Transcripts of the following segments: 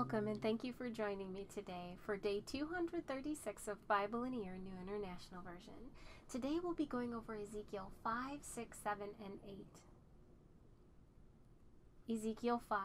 Welcome and thank you for joining me today for day 236 of Bible in a Year, New International Version. Today we'll be going over Ezekiel 5, 6, 7, and 8. Ezekiel 5.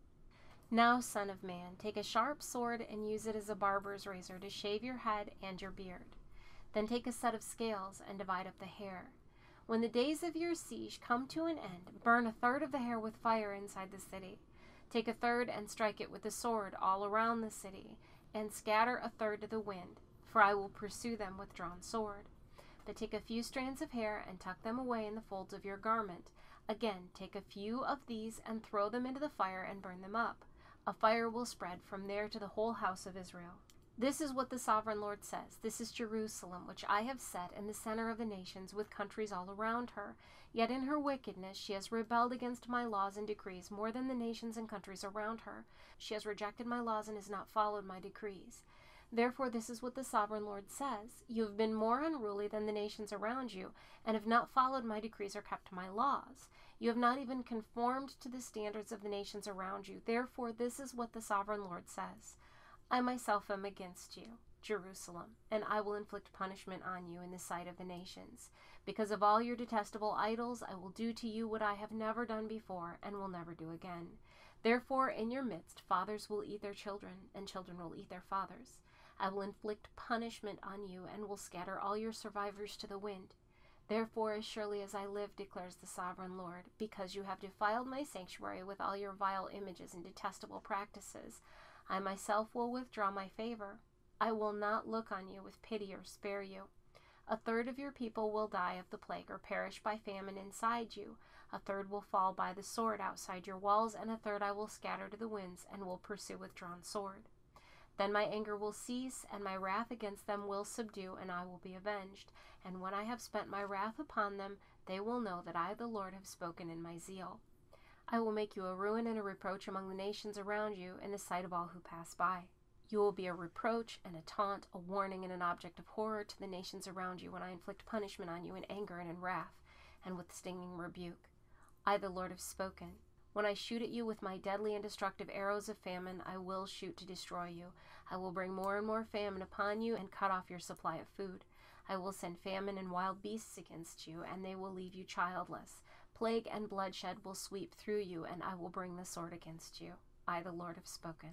Now, son of man, take a sharp sword and use it as a barber's razor to shave your head and your beard. Then take a set of scales and divide up the hair. When the days of your siege come to an end, burn a third of the hair with fire inside the city. Take a third and strike it with the sword all around the city, and scatter a third to the wind, for I will pursue them with drawn sword. But take a few strands of hair and tuck them away in the folds of your garment. Again, take a few of these and throw them into the fire and burn them up. A fire will spread from there to the whole house of Israel. This is what the Sovereign Lord says. This is Jerusalem, which I have set in the center of the nations, with countries all around her. Yet in her wickedness she has rebelled against my laws and decrees more than the nations and countries around her. She has rejected my laws and has not followed my decrees. Therefore this is what the Sovereign Lord says. You have been more unruly than the nations around you, and have not followed my decrees or kept my laws. You have not even conformed to the standards of the nations around you. Therefore this is what the Sovereign Lord says. I myself am against you, Jerusalem, and I will inflict punishment on you in the sight of the nations. Because of all your detestable idols, I will do to you what I have never done before and will never do again. Therefore, in your midst, fathers will eat their children, and children will eat their fathers. I will inflict punishment on you and will scatter all your survivors to the wind. Therefore, as surely as I live, declares the Sovereign Lord, because you have defiled my sanctuary with all your vile images and detestable practices, I myself will withdraw my favor. I will not look on you with pity or spare you. A third of your people will die of the plague or perish by famine inside you. A third will fall by the sword outside your walls, and a third I will scatter to the winds and will pursue with drawn sword. Then my anger will cease, and my wrath against them will subdue, and I will be avenged. And when I have spent my wrath upon them, they will know that I, the Lord, have spoken in my zeal. I will make you a ruin and a reproach among the nations around you in the sight of all who pass by. You will be a reproach and a taunt, a warning and an object of horror to the nations around you when I inflict punishment on you in anger and in wrath, and with stinging rebuke. I, the Lord, have spoken. When I shoot at you with my deadly and destructive arrows of famine, I will shoot to destroy you. I will bring more and more famine upon you and cut off your supply of food. I will send famine and wild beasts against you, and they will leave you childless. Plague and bloodshed will sweep through you, and I will bring the sword against you. I, the Lord, have spoken.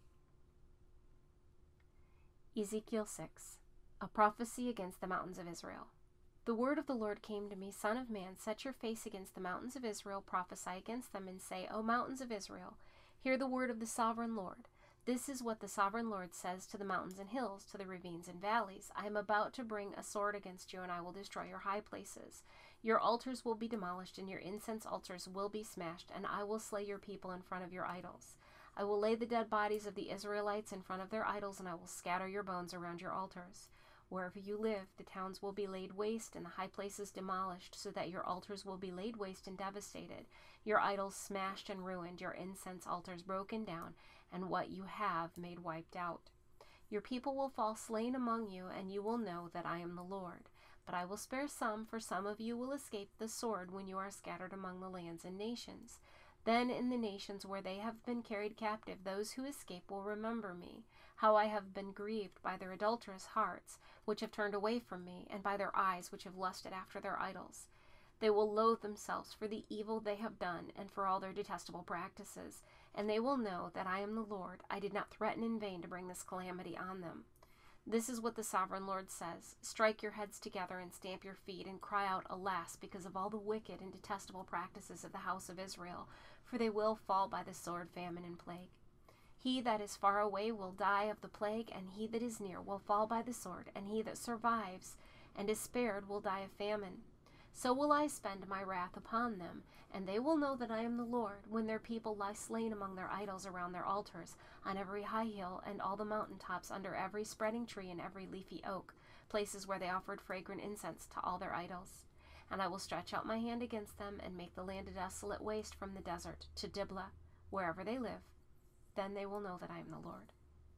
Ezekiel 6. A prophecy against the mountains of Israel. The word of the Lord came to me, Son of man, set your face against the mountains of Israel, prophesy against them, and say, O mountains of Israel, hear the word of the Sovereign Lord. This is what the Sovereign Lord says to the mountains and hills, to the ravines and valleys. I am about to bring a sword against you, and I will destroy your high places. Your altars will be demolished, and your incense altars will be smashed, and I will slay your people in front of your idols. I will lay the dead bodies of the Israelites in front of their idols, and I will scatter your bones around your altars. Wherever you live, the towns will be laid waste, and the high places demolished, so that your altars will be laid waste and devastated, your idols smashed and ruined, your incense altars broken down, and what you have made wiped out. Your people will fall slain among you, and you will know that I am the Lord. But I will spare some, for some of you will escape the sword when you are scattered among the lands and nations. Then in the nations where they have been carried captive, those who escape will remember me, how I have been grieved by their adulterous hearts, which have turned away from me, and by their eyes, which have lusted after their idols. They will loathe themselves for the evil they have done, and for all their detestable practices, and they will know that I am the Lord. I did not threaten in vain to bring this calamity on them. This is what the Sovereign Lord says. Strike your heads together and stamp your feet and cry out, Alas, because of all the wicked and detestable practices of the house of Israel, for they will fall by the sword, famine, and plague. He that is far away will die of the plague, and he that is near will fall by the sword, and he that survives and is spared will die of famine. So will I spend my wrath upon them, and they will know that I am the Lord, when their people lie slain among their idols around their altars, on every high hill and all the mountain tops, under every spreading tree and every leafy oak, places where they offered fragrant incense to all their idols. And I will stretch out my hand against them, and make the land a desolate waste from the desert to Diblah, wherever they live. Then they will know that I am the Lord.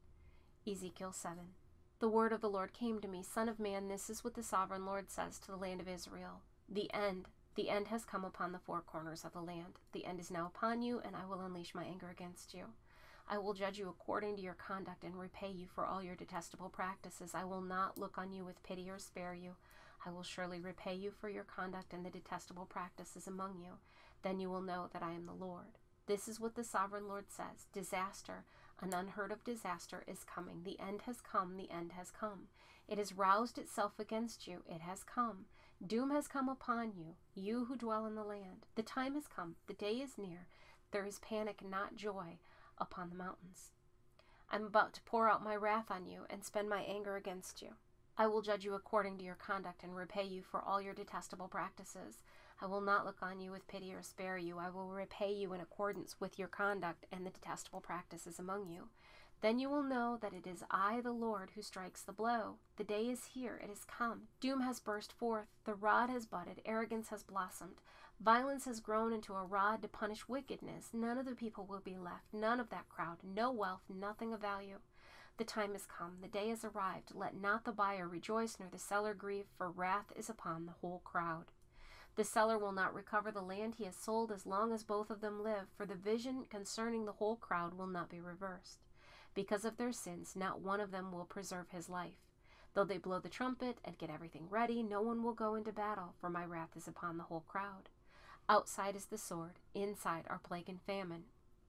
Ezekiel 7. The word of the Lord came to me, Son of man, this is what the Sovereign Lord says to the land of Israel. The end has come upon the four corners of the land. The end is now upon you, and I will unleash my anger against you. I will judge you according to your conduct and repay you for all your detestable practices. I will not look on you with pity or spare you. I will surely repay you for your conduct and the detestable practices among you. Then you will know that I am the Lord. This is what the sovereign Lord says. Disaster, an unheard of disaster, is coming. The end has come. The end has come. It has roused itself against you. It has come. Doom has come upon you, you who dwell in the land. The time has come. The day is near. There is panic, not joy, upon the mountains. I'm about to pour out my wrath on you and spend my anger against you. I will judge you according to your conduct and repay you for all your detestable practices. I will not look on you with pity or spare you. I will repay you in accordance with your conduct and the detestable practices among you. Then you will know that it is I, the Lord, who strikes the blow. The day is here. It has come. Doom has burst forth. The rod has budded. Arrogance has blossomed. Violence has grown into a rod to punish wickedness. None of the people will be left. None of that crowd. No wealth. Nothing of value. The time has come. The day has arrived. Let not the buyer rejoice, nor the seller grieve, for wrath is upon the whole crowd. The seller will not recover the land he has sold as long as both of them live, for the vision concerning the whole crowd will not be reversed. Because of their sins, not one of them will preserve his life. Though they blow the trumpet and get everything ready, no one will go into battle, for my wrath is upon the whole crowd. Outside is the sword, inside are plague and famine.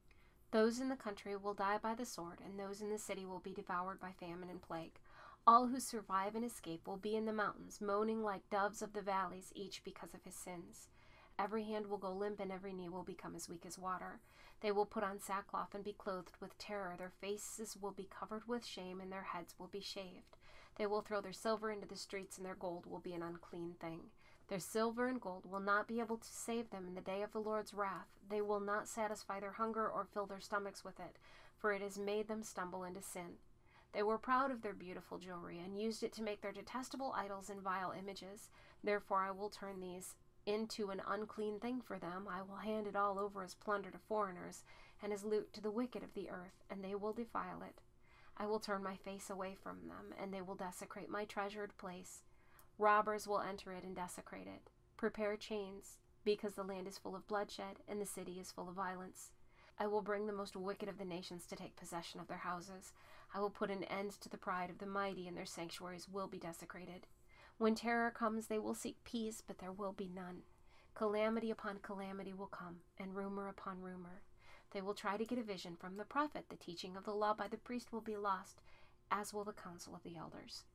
Those in the country will die by the sword, and those in the city will be devoured by famine and plague. All who survive and escape will be in the mountains, moaning like doves of the valleys, each because of his sins. Every hand will go limp, and every knee will become as weak as water. They will put on sackcloth and be clothed with terror. Their faces will be covered with shame, and their heads will be shaved. They will throw their silver into the streets, and their gold will be an unclean thing. Their silver and gold will not be able to save them in the day of the Lord's wrath. They will not satisfy their hunger or fill their stomachs with it, for it has made them stumble into sin. They were proud of their beautiful jewelry, and used it to make their detestable idols and vile images. Therefore I will turn these into an unclean thing for them. I will hand it all over as plunder to foreigners, and as loot to the wicked of the earth, and they will defile it. I will turn my face away from them, and they will desecrate my treasured place. Robbers will enter it and desecrate it. Prepare chains, because the land is full of bloodshed, and the city is full of violence. I will bring the most wicked of the nations to take possession of their houses. I will put an end to the pride of the mighty, and their sanctuaries will be desecrated. When terror comes, they will seek peace, but there will be none. Calamity upon calamity will come, and rumor upon rumor. They will try to get a vision from the prophet. The teaching of the law by the priest will be lost, as will the counsel of the elders.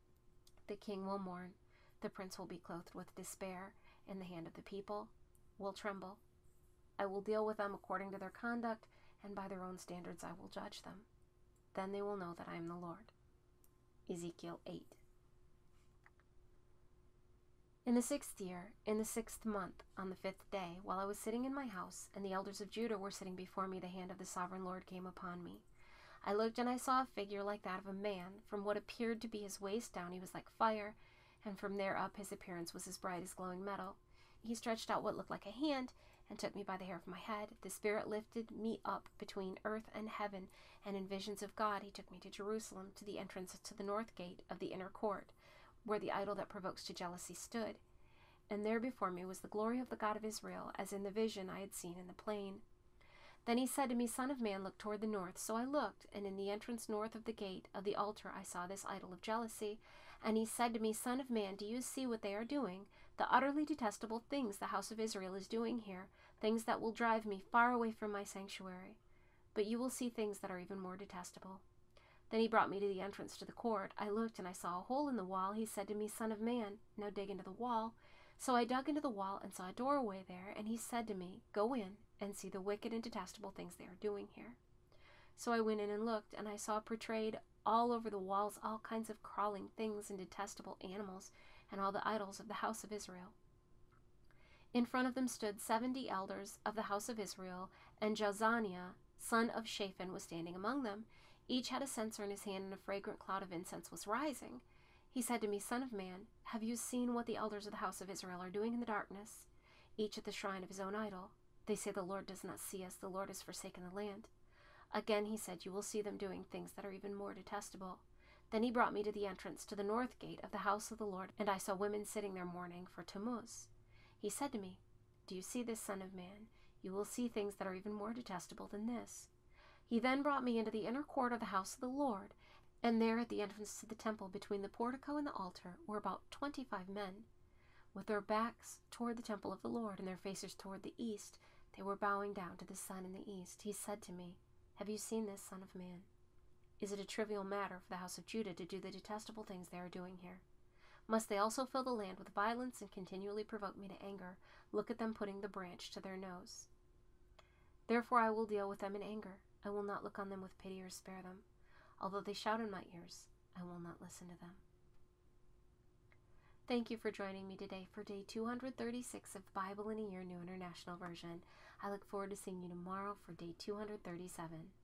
The king will mourn. The prince will be clothed with despair, and the hand of the people will tremble. I will deal with them according to their conduct, and by their own standards I will judge them. Then they will know that I am the Lord. Ezekiel 8. In the 6th year, in the 6th month, on the 5th day, while I was sitting in my house, and the elders of Judah were sitting before me, the hand of the sovereign Lord came upon me. I looked, and I saw a figure like that of a man. From what appeared to be his waist down, he was like fire, and from there up his appearance was as bright as glowing metal. He stretched out what looked like a hand, and took me by the hair of my head. The Spirit lifted me up between earth and heaven, and in visions of God he took me to Jerusalem, to the entrance to the north gate of the inner court, where the idol that provokes to jealousy stood. And there before me was the glory of the God of Israel, as in the vision I had seen in the plain. Then he said to me, Son of man, look toward the north. So I looked, and in the entrance north of the gate of the altar I saw this idol of jealousy. And he said to me, Son of man, do you see what they are doing? The utterly detestable things the house of Israel is doing here, things that will drive me far away from my sanctuary. But you will see things that are even more detestable. Then he brought me to the entrance to the court. I looked, and I saw a hole in the wall. He said to me, Son of man, now dig into the wall. So I dug into the wall and saw a doorway there, and he said to me, Go in and see the wicked and detestable things they are doing here. So I went in and looked, and I saw portrayed all over the walls all kinds of crawling things and detestable animals, and all the idols of the house of Israel. In front of them stood 70 elders of the house of Israel, and Jazaniah, son of Shaphan, was standing among them. Each had a censer in his hand, and a fragrant cloud of incense was rising. He said to me, Son of man, have you seen what the elders of the house of Israel are doing in the darkness, each at the shrine of his own idol? They say the Lord does not see us, the Lord has forsaken the land. Again he said, You will see them doing things that are even more detestable. Then he brought me to the entrance to the north gate of the house of the Lord, and I saw women sitting there mourning for Tammuz. He said to me, Do you see this, Son of man? You will see things that are even more detestable than this. He then brought me into the inner court of the house of the Lord, and there at the entrance to the temple between the portico and the altar were about 25 men. With their backs toward the temple of the Lord and their faces toward the east, they were bowing down to the sun in the east. He said to me, "Have you seen this, Son of man? Is it a trivial matter for the house of Judah to do the detestable things they are doing here? Must they also fill the land with violence and continually provoke me to anger? Look at them putting the branch to their nose. Therefore I will deal with them in anger. I will not look on them with pity or spare them. Although they shout in my ears, I will not listen to them." Thank you for joining me today for day 236 of Bible in a Year New International Version. I look forward to seeing you tomorrow for day 237.